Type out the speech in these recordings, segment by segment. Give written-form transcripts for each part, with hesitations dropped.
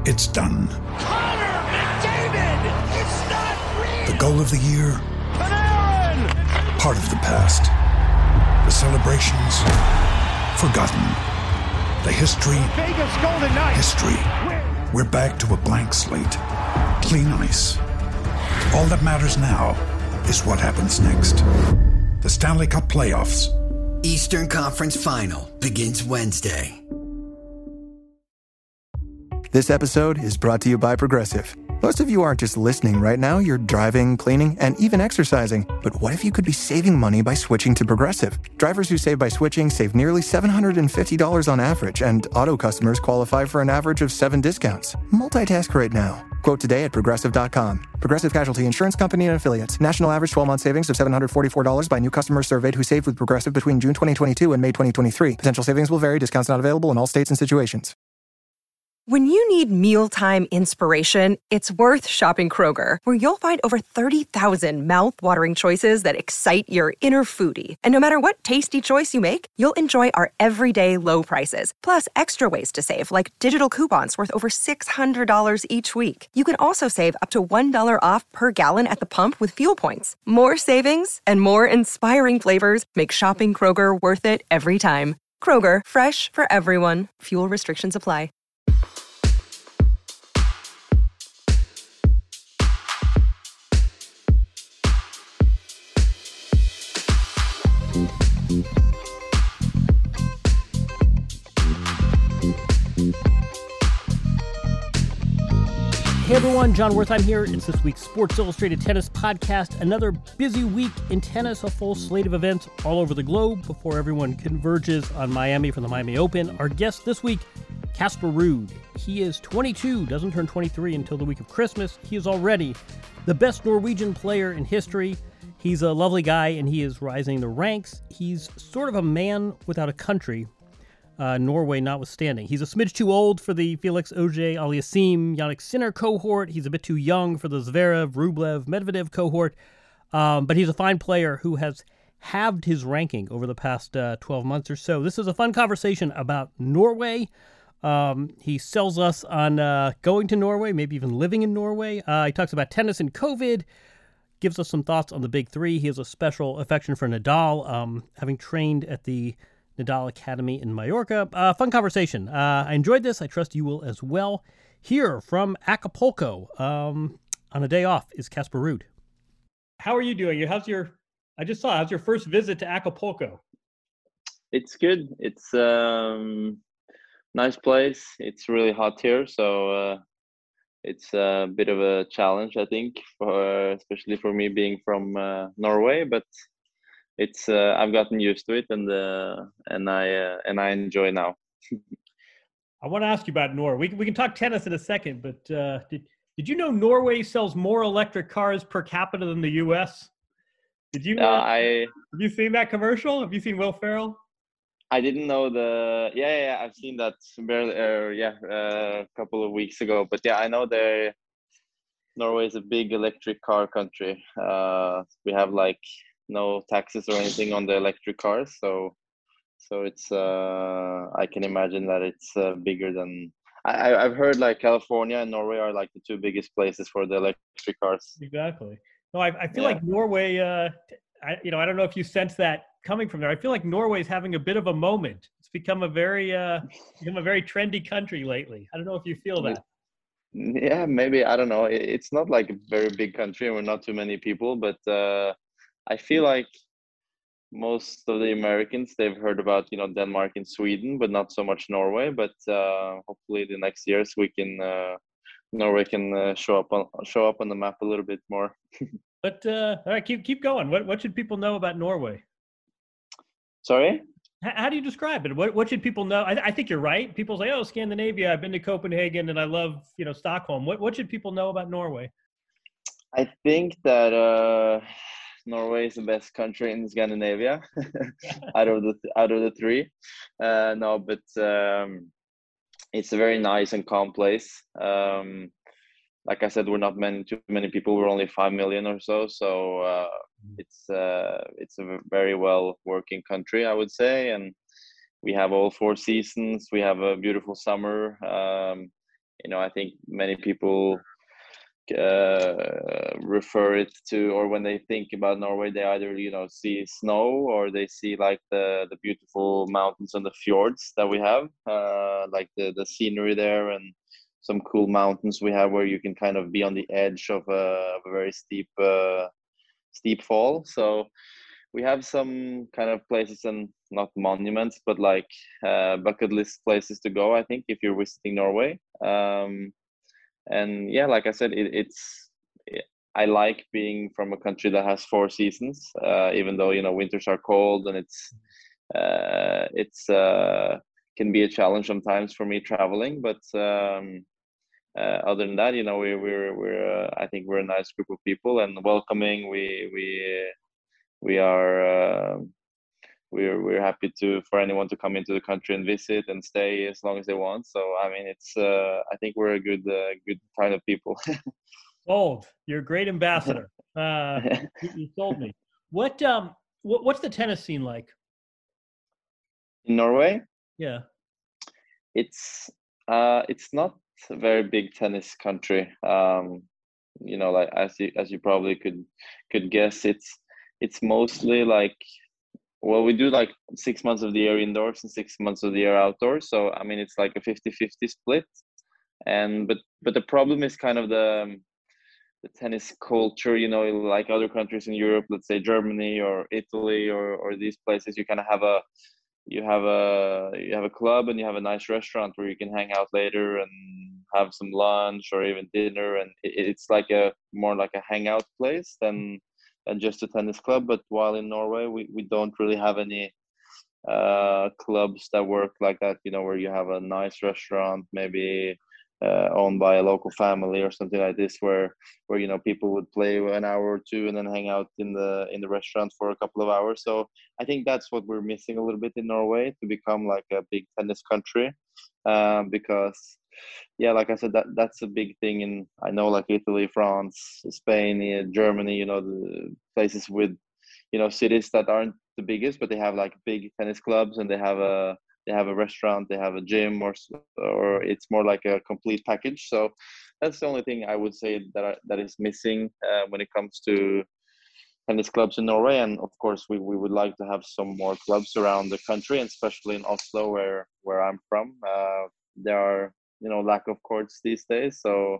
It's done. Connor McDavid! It's not real! The goal of the year? Panarin! Part of the past. The celebrations? Forgotten. The history? Vegas Golden Knights! History. We're back to a blank slate. Clean ice. All that matters now is what happens next. The Stanley Cup Playoffs. Eastern Conference Final begins Wednesday. This episode is brought to you by Progressive. Most of you aren't just listening right now, you're driving, cleaning, and even exercising. But what if you could be saving money by switching to Progressive? Drivers who save by switching save nearly $750 on average, and auto customers qualify for an average of 7 discounts. Multitask right now. Quote today at Progressive.com. Progressive Casualty Insurance Company and Affiliates. National average 12-month savings of $744 by new customers surveyed who saved with Progressive between June 2022 and May 2023. Potential savings will vary. Discounts not available in all states and situations. When you need mealtime inspiration, it's worth shopping Kroger, where you'll find over 30,000 mouth-watering choices that excite your inner foodie. And no matter what tasty choice you make, you'll enjoy our everyday low prices, plus extra ways to save, like digital coupons worth over $600 each week. You can also save up to $1 off per gallon at the pump with fuel points. More savings and more inspiring flavors make shopping Kroger worth it every time. Kroger, fresh for everyone. Fuel restrictions apply. Hey everyone, John Wertheim here. It's this week's Sports Illustrated Tennis Podcast. Another busy week in tennis, a full slate of events all over the globe before everyone converges on Miami for the Miami Open. Our guest this week, Casper Ruud. He is 22, doesn't turn 23 until the week of Christmas. He is already the best Norwegian player in history. He's a lovely guy and he is rising the ranks. He's sort of a man without a country. Norway notwithstanding. He's a smidge too old for the Felix Auger-Aliassime, Jannik Sinner cohort. He's a bit too young for the Zverev, Rublev, Medvedev cohort. But he's a fine player who has halved his ranking over the past 12 months or so. This is a fun conversation about Norway. He sells us on going to Norway, maybe even living in Norway. He talks about tennis and COVID, gives us some thoughts on the big three. He has a special affection for Nadal, having trained at the Nadal Academy in Mallorca. Fun conversation. I enjoyed this. I trust you will as well. Here from Acapulco, on a day off, is Casper Ruud. How are you doing? How's your first visit to Acapulco? It's good. It's nice place. It's really hot here, so it's a bit of a challenge, I think, especially for me being from Norway. But it's I've gotten used to it, and I enjoy now. I want to ask you about Norway. We can talk tennis in a second, but did you know Norway sells more electric cars per capita than the U.S.? Did you? Have you seen that commercial? Have you seen Will Ferrell? I didn't know Yeah, I've seen that barely. A couple of weeks ago. But yeah, I know Norway is a big electric car country. We have no taxes or anything on the electric cars, so it's I can imagine that it's bigger than I've heard. California and Norway are the two biggest places for the electric cars. Exactly. No, I feel like Norway. I don't know if you sense that coming from there. I feel like Norway is having a bit of a moment. It's become a very trendy country lately. I don't know if you feel that. Yeah, maybe. I don't know. It's not a very big country, and we're not too many people, but I feel like most of the Americans, they've heard about Denmark and Sweden, but not so much Norway. But hopefully the next years Norway can show up on the map a little bit more. But all right, keep going. What should people know about Norway? Sorry? How do you describe it? What should people know? I think you're right. People say, "Oh, Scandinavia. I've been to Copenhagen and I love Stockholm." What should people know about Norway? I think that Norway is the best country in Scandinavia out of the three. No, but it's a very nice and calm place. Like I said, we're not too many people. We're only 5 million or so. So it's a very well working country, I would say. And we have all 4 seasons. We have a beautiful summer. I think many people refer it to, or when they think about Norway, they either see snow, or they see like the beautiful mountains and the fjords that we have, like the scenery there, and some cool mountains we have where you can kind of be on the edge of a very steep fall. So we have some kind of places, and not monuments, but like bucket list places to go, I think, if you're visiting Norway. And yeah, like I said, I like being from a country that has 4 seasons, even though winters are cold, and it's can be a challenge sometimes for me traveling. But other than that, we're I think we're a nice group of people and welcoming. We are we're happy for anyone to come into the country and visit and stay as long as they want. So I mean, it's I think we're a good kind of people. Sold. You're a great ambassador. You sold me. What's the tennis scene like in Norway? Yeah, it's not a very big tennis country. Like as you probably could guess, it's mostly like, well, we do like 6 months of the year indoors and 6 months of the year outdoors. So I mean, it's like a 50-50 split. And but the problem is kind of the tennis culture. Like other countries in Europe, let's say Germany or Italy or these places, you kind of have a club, and you have a nice restaurant where you can hang out later and have some lunch or even dinner, and it's like more like a hangout place than just a tennis club. But while in Norway, we don't really have any clubs that work like that, where you have a nice restaurant, maybe owned by a local family or something like this, where people would play an hour or two and then hang out in the restaurant for a couple of hours. So I think that's what we're missing a little bit in Norway, to become like a big tennis country, because yeah, like I said, that's a big thing in, I know, like Italy, France, Spain, Germany, the places with cities that aren't the biggest, but they have like big tennis clubs, and they have a restaurant, they have a gym, or it's more like a complete package. So that's the only thing I would say that is missing when it comes to tennis clubs in Norway. And of course, we would like to have some more clubs around the country, and especially in Oslo, where I'm from. There are lack of courts these days, so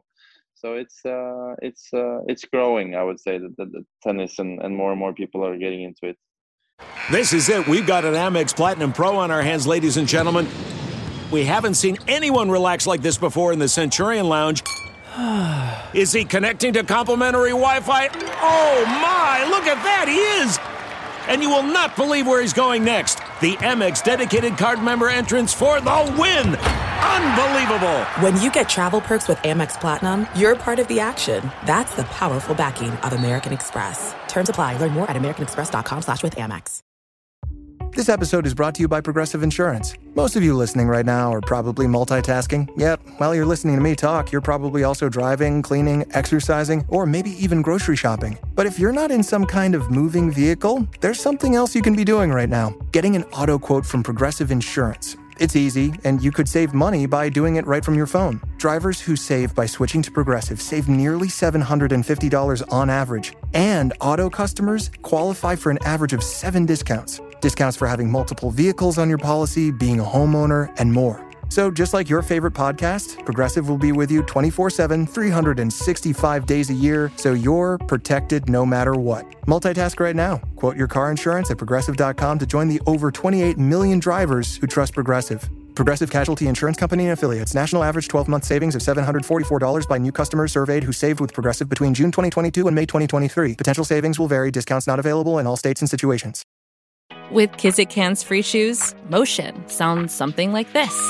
it's growing, I would say, the tennis, and more people are getting into it. This is it. We've got an Amex Platinum Pro on our hands, ladies and gentlemen. We haven't seen anyone relax like this before in the Centurion Lounge. Is he connecting to complimentary Wi-Fi? Oh my, look at that, he is! And you will not believe where he's going next. The Amex dedicated card member entrance for the win! Unbelievable! When you get travel perks with Amex Platinum, you're part of the action. That's the powerful backing of American Express. Terms apply. Learn more at americanexpress.com/withAmex. This episode is brought to you by Progressive Insurance. Most of you listening right now are probably multitasking. Yep, while you're listening to me talk, you're probably also driving, cleaning, exercising, or maybe even grocery shopping. But if you're not in some kind of moving vehicle, there's something else you can be doing right now. Getting an auto quote from Progressive Insurance. It's easy, and you could save money by doing it right from your phone. Drivers who save by switching to Progressive save nearly $750 on average. And auto customers qualify for an average of 7 discounts. Discounts for having multiple vehicles on your policy, being a homeowner, and more. So just like your favorite podcast, Progressive will be with you 24/7, 365 days a year, so you're protected no matter what. Multitask right now. Quote your car insurance at Progressive.com to join the over 28 million drivers who trust Progressive. Progressive Casualty Insurance Company and Affiliates. National average 12-month savings of $744 by new customers surveyed who saved with Progressive between June 2022 and May 2023. Potential savings will vary. Discounts not available in all states and situations. With Kizik hands-free shoes, motion sounds something like this.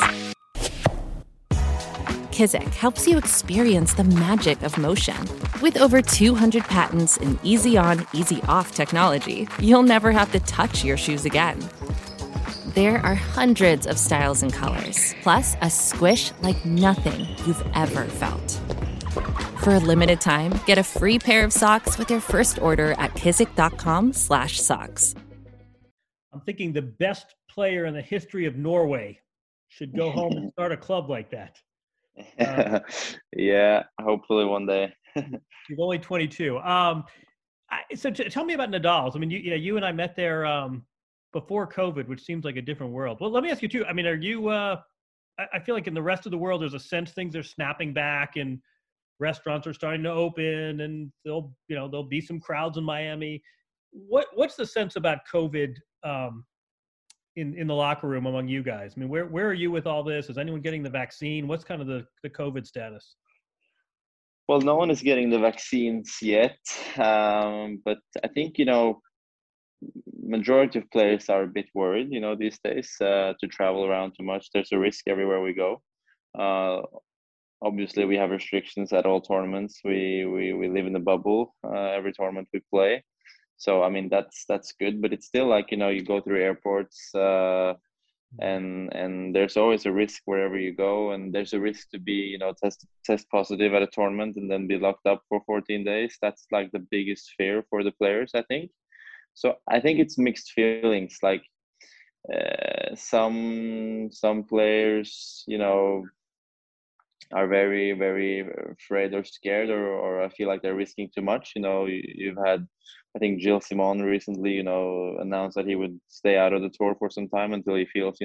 Kizik helps you experience the magic of motion. With over 200 patents and easy-on, easy-off technology, you'll never have to touch your shoes again. There are hundreds of styles and colors, plus a squish like nothing you've ever felt. For a limited time, get a free pair of socks with your first order at kizik.com/socks. I'm thinking the best player in the history of Norway should go home and start a club like that. Yeah, hopefully one day. He's only 22. So tell me about Nadal's. I mean, you and I met there before COVID, which seems like a different world. Well, let me ask you too. I mean, are you? I feel like in the rest of the world, there's a sense things are snapping back, and restaurants are starting to open, and there'll be some crowds in Miami. What's the sense about COVID in the locker room among you guys? I mean, where are you with all this? Is anyone getting the vaccine? What's kind of the COVID status? Well, no one is getting the vaccines yet, but I think majority of players are a bit worried, these days to travel around too much. There's a risk everywhere we go. Obviously, we have restrictions at all tournaments. We live in a bubble every tournament we play. So I mean that's good, but it's still like you go through airports and there's always a risk wherever you go, and there's a risk to be test positive at a tournament and then be locked up for 14 days. That's like the biggest fear for the players, I think. So I think it's mixed feelings. Like some players, are very, very afraid or scared, or I feel like they're risking too much. You've had, I think Gilles Simon recently, announced that he would stay out of the tour for some time until he feels,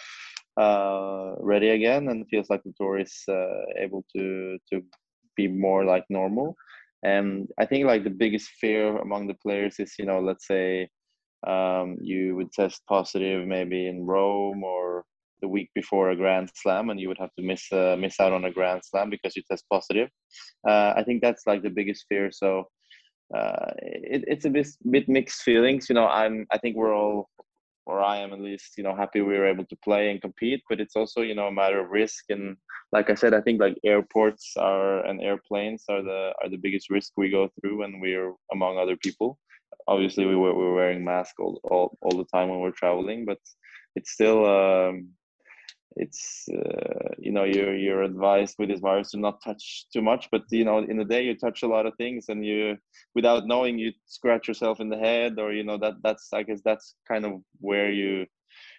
ready again and feels like the tour is able to be more like normal. And I think like the biggest fear among the players is, let's say you would test positive maybe in Rome or the week before a Grand Slam, and you would have to miss out on a Grand Slam because you test positive. I think that's like the biggest fear. So it's a bit mixed feelings. I think we're all, or I am at least, happy we were able to play and compete. But it's also a matter of risk. And like I said, I think like airports and airplanes are the biggest risk we go through when we're among other people. Obviously, we're wearing masks all the time when we're traveling, but it's still. It's you're advised with this virus to not touch too much, but in the day you touch a lot of things, and you, without knowing, you scratch yourself in the head, or that's I guess that's kind of where you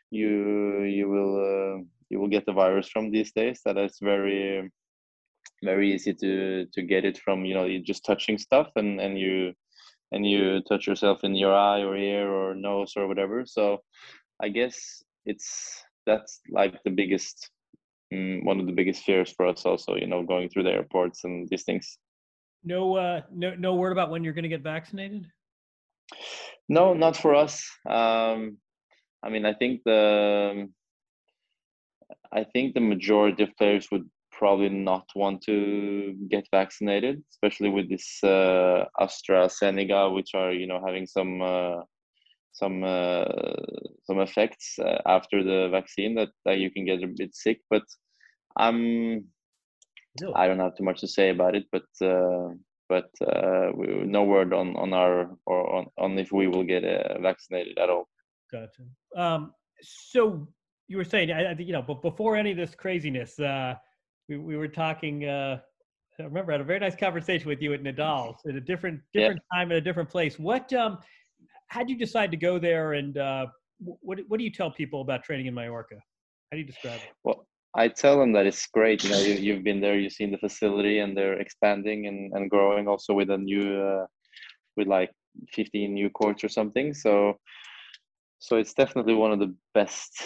will get the virus from these days. That it's very, very easy to get it from you just touching stuff, and you touch yourself in your eye or ear or nose or whatever. So I guess that's like the biggest, one of the biggest fears for us also, going through the airports and these things. No word about when you're going to get vaccinated? No, not for us. I mean, I think the majority of players would probably not want to get vaccinated, especially with this AstraZeneca, which are having some effects after the vaccine that you can get a bit sick. But I don't have too much to say about it. But no word on if we will get vaccinated at all. Gotcha. So you were saying, I think but before any of this craziness, we were talking. I remember I had a very nice conversation with you at Nadal's at a different time at a different place. What how did you decide to go there, and what do you tell people about training in Mallorca? How do you describe it? Well, I tell them that it's great. You've been there, you've seen the facility, and they're expanding and growing also with a new, with like 15 new courts or something. So it's definitely one of the best,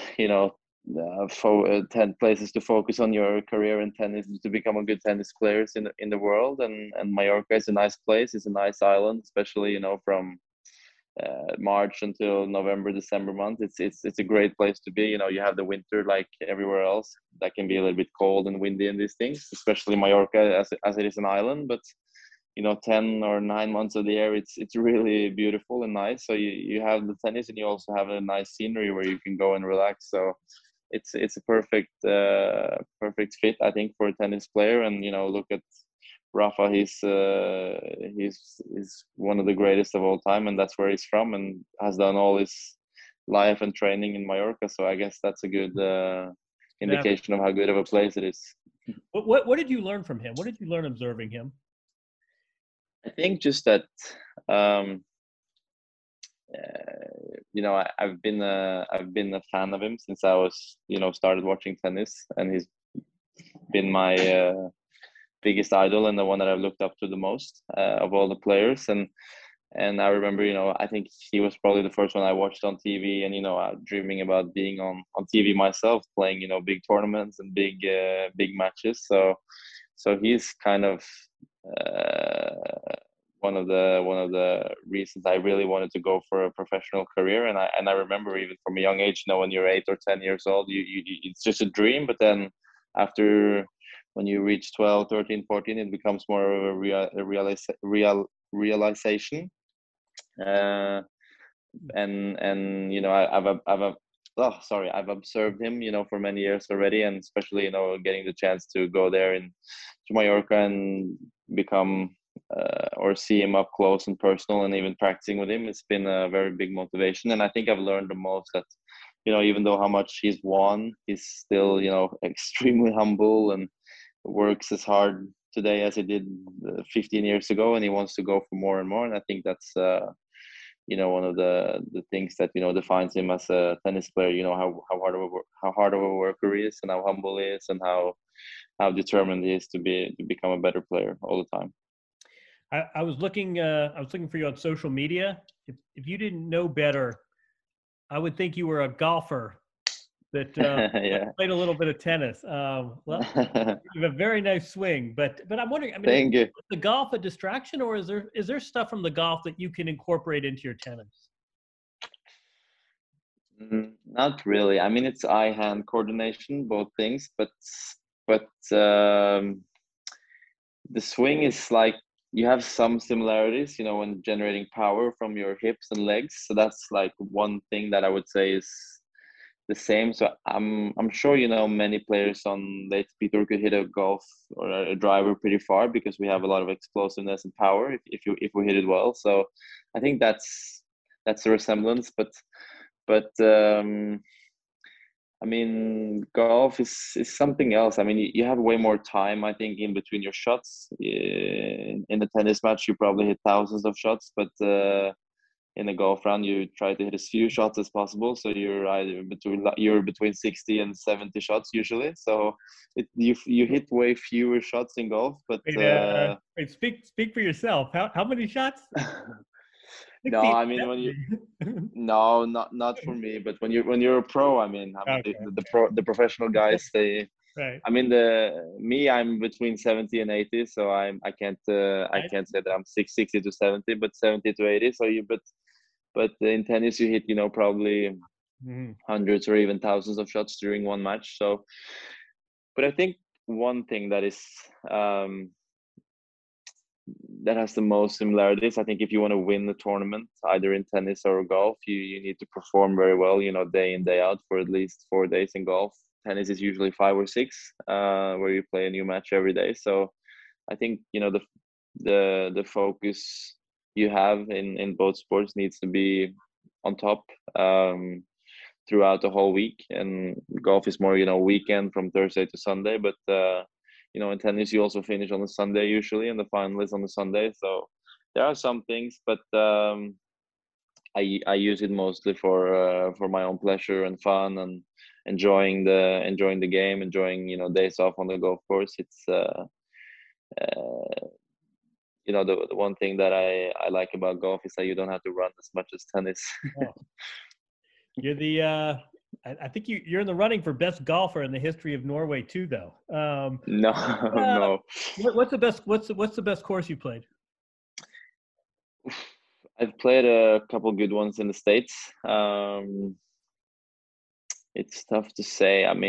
10 places to focus on your career in tennis, to become a good tennis player in the world. And Mallorca is a nice place. It's a nice island, especially, from March until November, December month. It's a great place to be. You have the winter like everywhere else that can be a little bit cold and windy and these things, especially Mallorca as it is an island. But 10 or 9 months of the year, it's really beautiful and nice. So you have the tennis, and you also have a nice scenery where you can go and relax. So it's a perfect fit, I think, for a tennis player. And look at Rafa, he's one of the greatest of all time, and that's where he's from, and has done all his life and training in Mallorca. So I guess that's a good indication of how good of a place it is. What did you learn from him? What did you learn observing him? I think just that I've been a fan of him since I was started watching tennis, and been my biggest idol and the one that I've looked up to the most of all the players. And I remember, I think he was probably the first one I watched on TV, and dreaming about being on TV myself, playing big tournaments and big matches. So he's kind of one of the reasons I really wanted to go for a professional career. And I remember even from a young age, when you're 8 or 10 years old, you it's just a dream. But then after, when you reach 12, 13, 14, it becomes more of a realization. And I've observed him for many years already, and especially getting the chance to go there to Mallorca and become or see him up close and personal, and even practicing with him, it's been a very big motivation. And I think I've learned the most that even though how much he's won, he's still extremely humble and works as hard today as he did 15 years ago, and he wants to go for more and more. And I think that's one of the things that defines him as a tennis player. How hard of a worker he is, and how humble he is, and how determined he is to become a better player all the time. I was looking for you on social media. If you didn't know better, I would think you were a golfer that played a little bit of tennis. Well, you have a very nice swing, but I'm wondering, Thank you. Is the golf a distraction, or is there stuff from the golf that you can incorporate into your tennis? Not really. It's eye-hand coordination, both things, but the swing is like, you have some similarities, when generating power from your hips and legs. So that's like one thing that I would say is the same. So I'm sure many players on the ATP Tour could hit a golf or a driver pretty far, because we have a lot of explosiveness and power if we hit it well. So I think that's the resemblance. But golf is something else. You have way more time, I think, in between your shots. In a tennis match, you probably hit thousands of shots, but in a golf round, you try to hit as few shots as possible. So you're between 60 and 70 shots usually. So you hit way fewer shots in golf. But wait, speak for yourself. How many shots? No, no, not for me. But when you're a pro, okay. the professional guys, they. Right. I'm between 70 and 80, so I can't say that I'm 60 to 70, but 70 to 80. So but in tennis you hit probably hundreds or even thousands of shots during one match. So, but I think one thing that is that has the most similarities, I think, if you want to win the tournament, either in tennis or golf, you need to perform very well, day in, day out, for at least 4 days in golf. Tennis is usually 5 or 6, where you play a new match every day. So I think, the focus you have in both sports needs to be on top throughout the whole week. And golf is more, weekend from Thursday to Sunday. But, in tennis, you also finish on a Sunday usually, and the final is on a Sunday. So there are some things, but I use it mostly for my own pleasure and fun, and enjoying the game, enjoying days off on the golf course. It's the one thing that I like about golf is that you don't have to run as much as tennis. You're the I think you're in the running for best golfer in the history of Norway too, though. No. What's the best course you played? I've played a couple good ones in the States. It's tough to say. I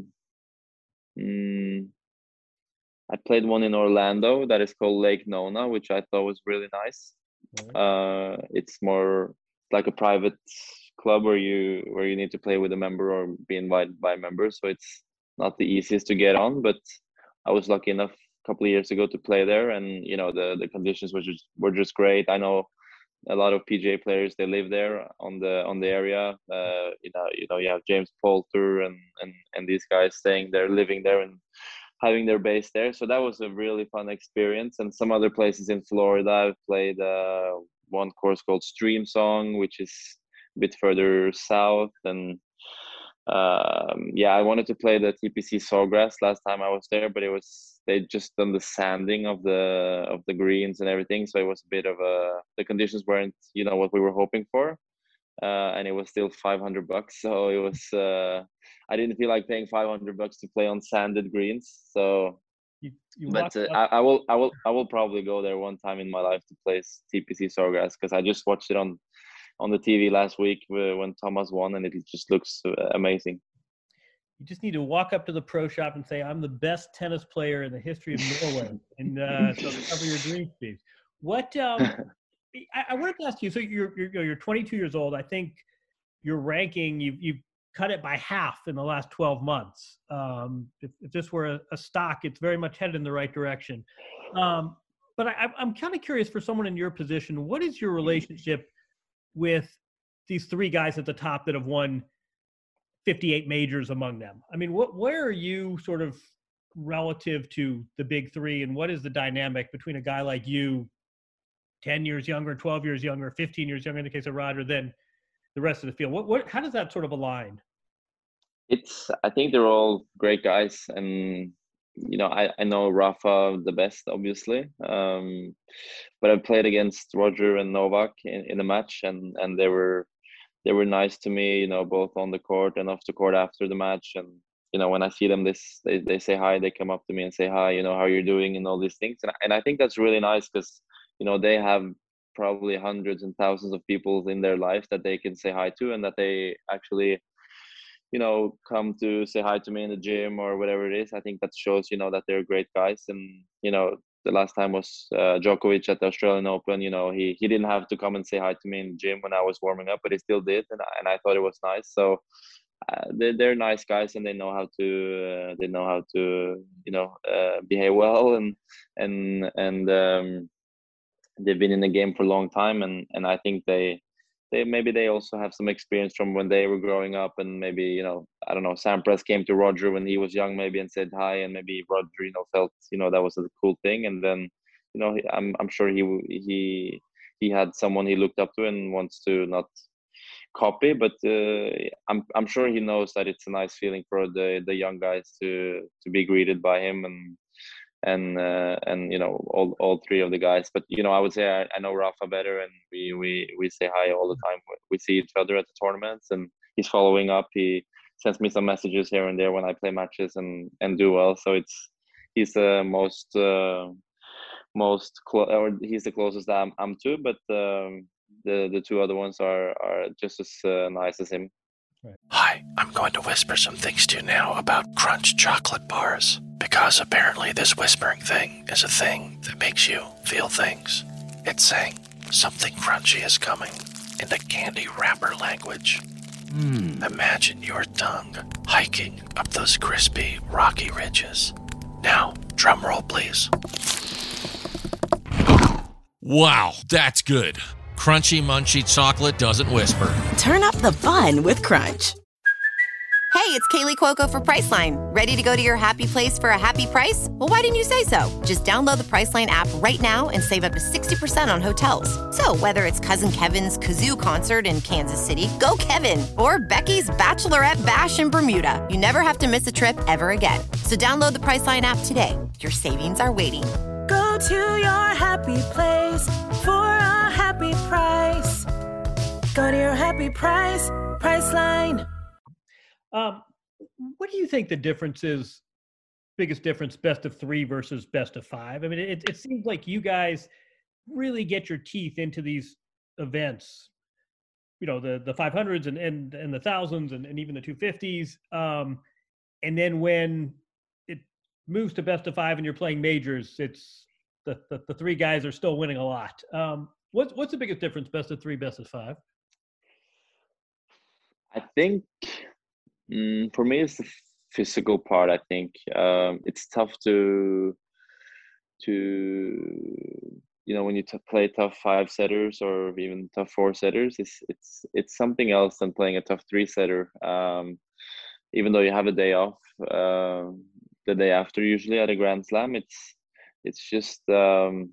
played one in Orlando that is called Lake Nona, which I thought was really nice. It's more like a private club where you need to play with a member or be invited by members, so it's not the easiest to get on. But I was lucky enough a couple of years ago to play there, and the conditions were just great. I know a lot of PGA players, they live there on the area. You have James Poulter and these guys staying there, living there, and having their base there. So that was a really fun experience. And some other places in Florida, I've played one course called Stream Song, which is a bit further south, and I wanted to play the TPC Sawgrass last time I was there, but they just done the sanding of the greens and everything, so it was a bit of the conditions weren't what we were hoping for, and it was still $500. So it was I didn't feel like paying $500 to play on sanded greens. So, but I will probably go there one time in my life to play TPC Sawgrass, because I just watched it on the TV last week when Thomas won, and it just looks amazing. You just need to walk up to the pro shop and say, "I'm the best tennis player in the history of Norway," and so cover your dream, Steve. What I wanted to ask you. So you're 22 years old. I think your ranking you've cut it by half in the last 12 months. If this were a stock, it's very much headed in the right direction. But I'm kind of curious, for someone in your position, what is your relationship with these three guys at the top that have won 58 majors among them? I mean, where are you sort of relative to the big three, and what is the dynamic between a guy like you, 10 years younger, 12 years younger, 15 years younger in the case of Roger, than the rest of the field? How does that sort of align? I think they're all great guys, and I know Rafa the best, obviously, but I played against Roger and Novak in a match, and they were nice to me, both on the court and off the court after the match. And when I see them, they say hi, they come up to me and say hi, how you're doing and all these things, and I think that's really nice, because they have probably hundreds and thousands of people in their life that they can say hi to, and that they actually come to say hi to me in the gym or whatever it is. I think that shows, that they're great guys. And, the last time was Djokovic at the Australian Open. He didn't have to come and say hi to me in the gym when I was warming up, but he still did. And I thought it was nice. So they're nice guys, and they know how to, behave well. And they've been in the game for a long time. And I think maybe they also have some experience from when they were growing up, and maybe I don't know, Sampras came to Roger when he was young maybe and said hi, and maybe Roger felt that was a cool thing, and then I'm sure he had someone he looked up to and wants to not copy, but I'm sure he knows that it's a nice feeling for the young guys to be greeted by him, and all three of the guys. But I would say I know Rafa better, and we say hi all the time. We see each other at the tournaments, and he's following up. He sends me some messages here and there when I play matches and do well. So he's the he's the closest I'm to, but the two other ones are just as nice as him. Right. Hi, I'm going to whisper some things to you now about Crunch chocolate bars, because apparently this whispering thing is a thing that makes you feel things. It's saying something crunchy is coming in the candy wrapper language. Imagine your tongue hiking up those crispy, rocky ridges. Now, drum roll, please. Wow, that's good. Crunchy, munchy chocolate doesn't whisper. Turn up the fun with Crunch. Hey, it's Kaylee Cuoco for Priceline. Ready to go to your happy place for a happy price? Well, why didn't you say so? Just download the Priceline app right now and save up to 60% on hotels. So whether it's Cousin Kevin's Kazoo Concert in Kansas City, go Kevin, or Becky's Bachelorette Bash in Bermuda, you never have to miss a trip ever again. So download the Priceline app today. Your savings are waiting. Go to your happy place for a happy price. Go to your happy price, Priceline. What do you think the biggest difference, best of three versus best of five? I mean, it seems like you guys really get your teeth into these events, the 500s and the 1000s and even the 250s. And then when it moves to best of five and you're playing majors, it's the three guys are still winning a lot. What's the biggest difference, best of three, best of five? I think for me, it's the physical part. I think it's tough to when you play tough five setters or even tough four setters, it's something else than playing a tough three setter. Even though you have a day off the day after, usually at a Grand Slam, it's just for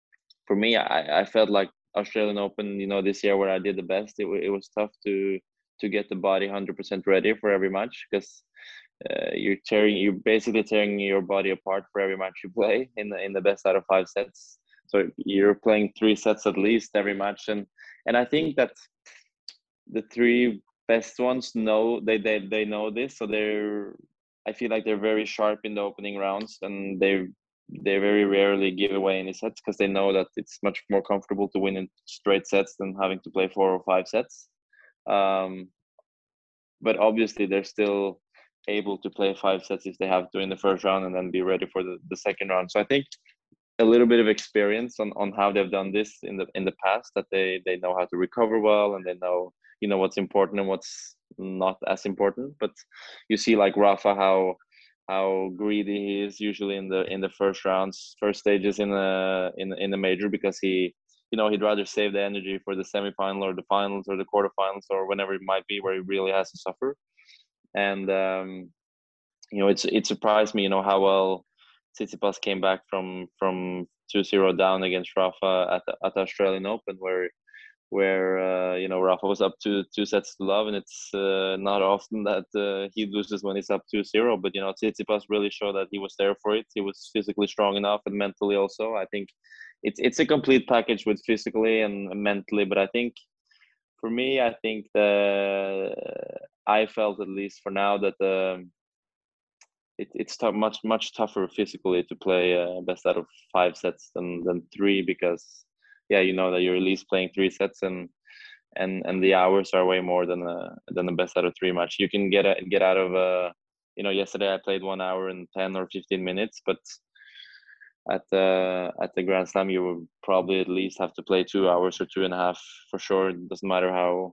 me. I felt like Australian Open, this year where I did the best. It was tough to to get the body 100% ready for every match, because you're basically tearing your body apart for every match you play in the best out of 5 sets. So you're playing 3 sets at least every match, and I think that the 3 best ones know they know this, so I feel like they're very sharp in the opening rounds, and they very rarely give away any sets because they know that it's much more comfortable to win in straight sets than having to play 4 or 5 sets. But obviously they're still able to play 5 sets if they have to in the first round, and then be ready for the second round. So I think a little bit of experience on how they've done this in the past, that they know how to recover well, and they know what's important and what's not as important. But you see like Rafa, how greedy he is usually in the first stages in the major, because he'd rather save the energy for the semifinal or the finals or the quarterfinals or whenever it might be, where he really has to suffer. And it surprised me how well Tsitsipas came back from 2-0 down against Rafa at the Australian Open, where Rafa was up to 2 sets to love, and it's not often that he loses when he's up 2-0. But Tsitsipas really showed that he was there for it. He was physically strong enough, and mentally also. I think it's a complete package with physically and mentally. But I think for me, I think I felt, at least for now, that it's much tougher physically to play best out of 5 sets than 3, because that you're at least playing 3 sets, and the hours are way more than the best out of 3 match. You can get out of yesterday I played 1 hour and 10 or 15 minutes, but at the Grand Slam you would probably at least have to play 2 hours or 2.5 for sure. It doesn't matter how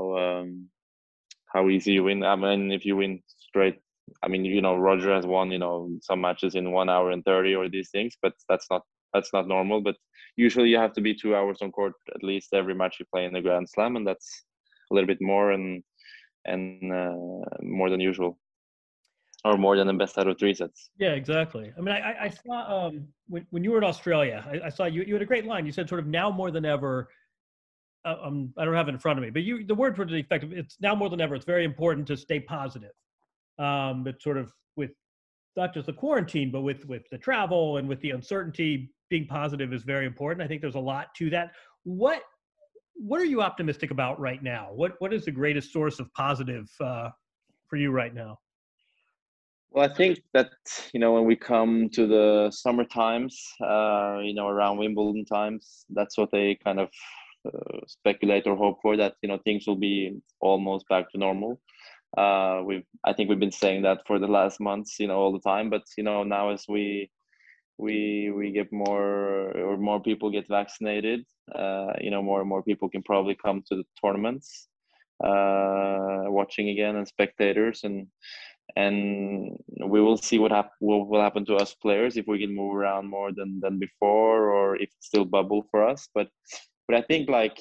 easy you win. I mean, if you win straight, I mean, Roger has won some matches in 1 hour and 30 or these things, but that's not normal. But usually you have to be 2 hours on court at least every match you play in the Grand Slam, and that's a little bit more and more than usual, or more than the best out of 3 sets. Yeah, exactly. I mean, I saw when you were in Australia, I saw you had a great line. You said sort of now more than ever. I don't have it in front of me, but the word for the effect, it's now more than ever. It's very important to stay positive. But sort of with not just the quarantine, but with the travel and with the uncertainty, being positive is very important. I think there's a lot to that. What are you optimistic about right now? What is the greatest source of positive for you right now? Well, I think that, when we come to the summer times, around Wimbledon times, that's what they kind of speculate or hope for, that, things will be almost back to normal. I think we've been saying that for the last months, all the time, but, now as we get more people get vaccinated, more and more people can probably come to the tournaments, watching again, and spectators, and we will see what will happen to us players, if we can move around more than before, or if it's still bubble for us. But I think like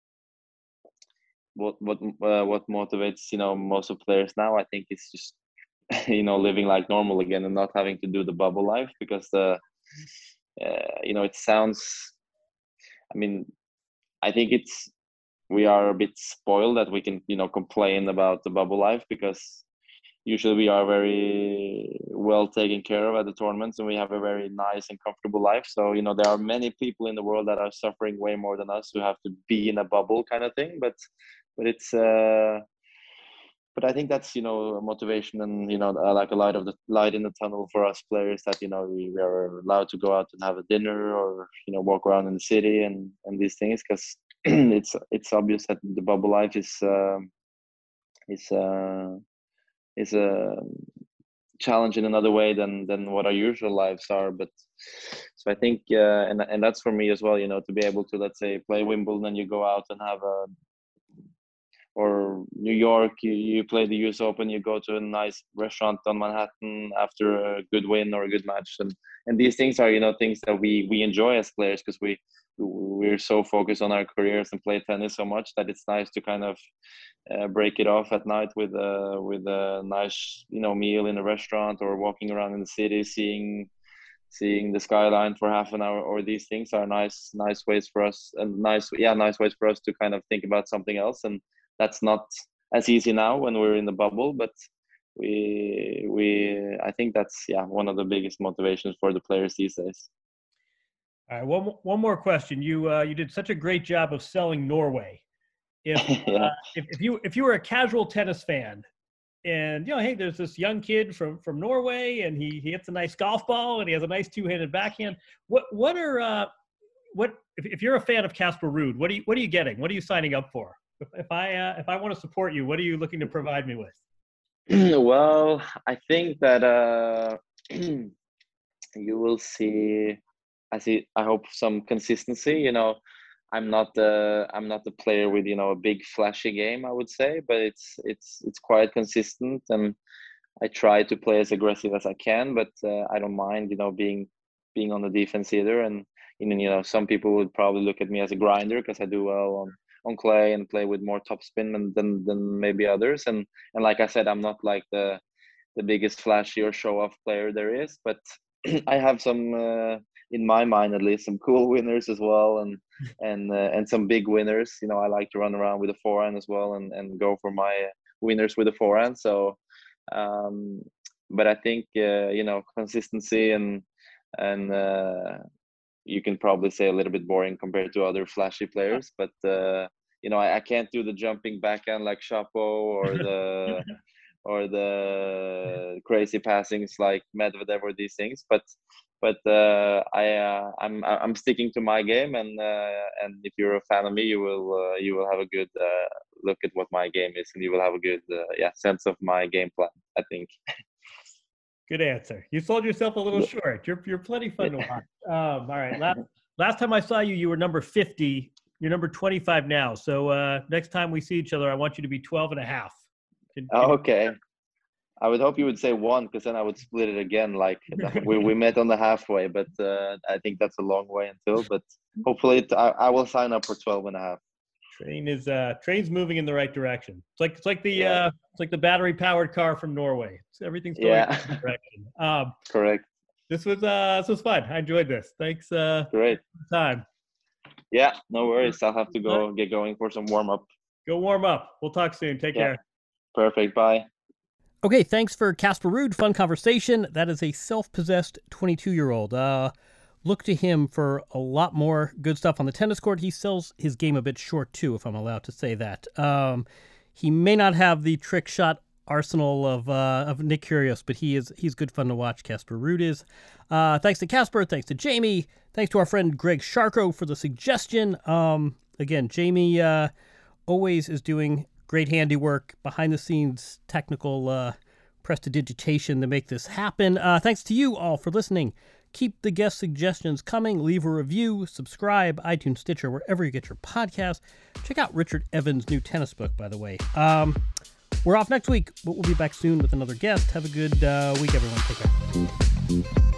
what motivates most of players now, I think it's just living like normal again, and not having to do the bubble life, because it sounds, I mean, I think we are a bit spoiled that we can complain about the bubble life, because usually we are very well taken care of at the tournaments, and we have a very nice and comfortable life. So, there are many people in the world that are suffering way more than us, who have to be in a bubble kind of thing. But it's, but I think that's, a motivation, and, like a light in the tunnel for us players, that, we are allowed to go out and have a dinner, or, walk around in the city and these things, because it's obvious that the bubble life is a challenge in another way than what our usual lives are. But so I think, and that's for me as well, to be able to, let's say, play Wimbledon, and you go out and have or New York, you play the US Open, you go to a nice restaurant on Manhattan after a good win or a good match, and these things are things that we enjoy as players, because we're so focused on our careers and play tennis so much, that it's nice to kind of break it off at night with a nice meal in a restaurant, or walking around in the city, seeing the skyline for half an hour. Or these things are nice ways for us, and nice ways for us to kind of think about something else. And that's not as easy now when we're in the bubble, but I think that's one of the biggest motivations for the players these days. All right, one more question. You did such a great job of selling Norway. If you were a casual tennis fan, and hey, there's this young kid from Norway, and he hits a nice golf ball, and he has a nice two-handed backhand. If you're a fan of Casper Ruud, what are you getting? What are you signing up for? If I want to support you, what are you looking to provide me with? Well, I think that you will see. I hope some consistency. I'm not the player with a big flashy game, I would say, but it's quite consistent, and I try to play as aggressive as I can, but I don't mind being on the defense either. And some people would probably look at me as a grinder because I do well on clay and play with more topspin than maybe others. And like I said, I'm not like the biggest flashy or show off player there is, but I have some. In my mind, at least, some cool winners as well, and some big winners. I like to run around with a forehand as well, and go for my winners with a forehand. So, but I think consistency and you can probably say a little bit boring compared to other flashy players, but I can't do the jumping backhand like Chapo or the crazy passings like Medvedev or these things, but I'm sticking to my game, and if you're a fan of me, you will have a good look at what my game is, and you will have a good sense of my game plan, I think. Good answer. You sold yourself a little short. You're plenty fun to watch. All right. Last time I saw you, you were number 50. You're number 25 now. So next time we see each other, I want you to be 12 and a half. Okay. I would hope you would say 1, because then I would split it again. Like we met on the halfway, but I think that's a long way until. But hopefully, I will sign up for 12 and a half. Train's moving in the right direction. It's like the battery powered car from Norway. Everything's going in the right direction. Correct. This was fun. I enjoyed this. Thanks. Great. For the time. Yeah, no worries. I'll have to get going for some warm up. Go warm up. We'll talk soon. Take care. Perfect. Bye. Okay, thanks for Casper Ruud. Fun conversation. That is a self-possessed 22-year-old. Look to him for a lot more good stuff on the tennis court. He sells his game a bit short, too, if I'm allowed to say that. He may not have the trick shot arsenal of Nick Kyrgios, but he's good fun to watch. Casper Ruud is. Thanks to Casper. Thanks to Jamie. Thanks to our friend Greg Sharko for the suggestion. Again, Jamie always is doing great handiwork, behind-the-scenes technical prestidigitation to make this happen. Thanks to you all for listening. Keep the guest suggestions coming. Leave a review, subscribe, iTunes, Stitcher, wherever you get your podcasts. Check out Richard Evans' new tennis book, by the way. We're off next week, but we'll be back soon with another guest. Have a good week, everyone. Take care.